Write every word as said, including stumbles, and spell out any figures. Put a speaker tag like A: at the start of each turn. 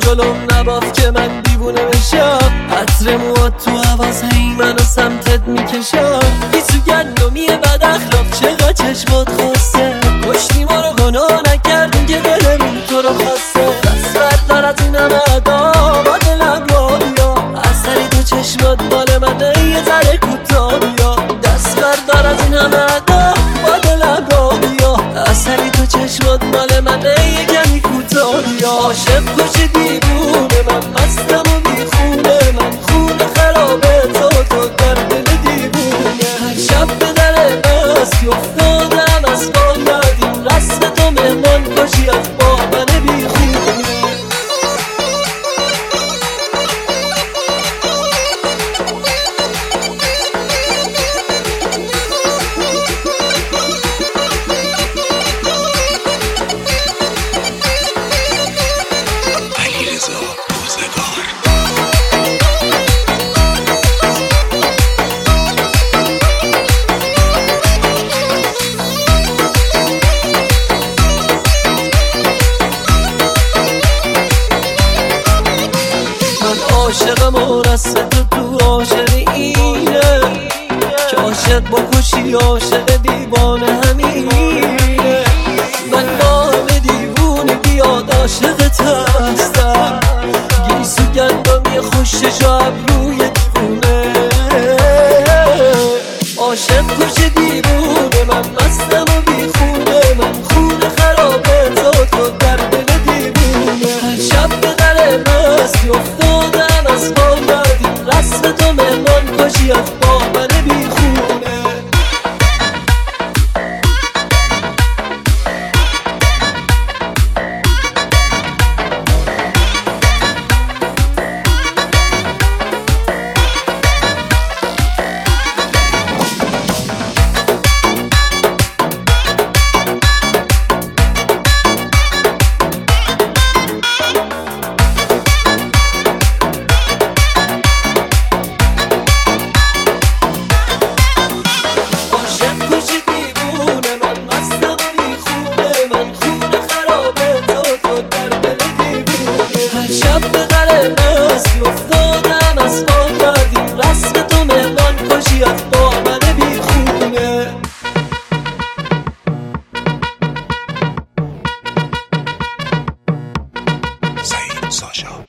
A: جلوم نباف که من دیوونه بشم. عطر موات تو حواس هی منو سمتت میکشم. بی تو گندمیه بد اخلاق چقدر چشمات خواسته. کشتی ما رو گناه نکردیم که دلمون تو رو خواسته. دست بردار از این همه ادا با دلم را بیا. اثری تو چشمات مال منه یه ذره کوتاه بیا. دست بردار از این همه ادا با دلم را بیا. اثری تو چشمات مال منه یه کمی کوتاه بیا. عاشق کش دیوونه من مستم و بیخونه. من خونه خرابه تو تو در دل دیوونه. هر شب به در مستی افتادم از پا یادیم. رسم تو مهمان کشی از با من بیخونه. عاشقم و رسم تو تو عاشق اینه که عاشق بکشی عاشق دیوانه همینه. من نام دیوونه بیاد عاشقت هستم. گیسو گندمی خوشش و ابروی دیوونه. عاشق کش دیوونه من مستم و بیخونه. من خونه خرابه تو تو در دل دیوونه. هر شب به در مستی افتادم از پا یادیم. رسم تو مهمان کشی از با من بیخونه. افتادم از پا یادیم. رسم تو مهمان کشی از با من بیخونه.
B: سعید ساشا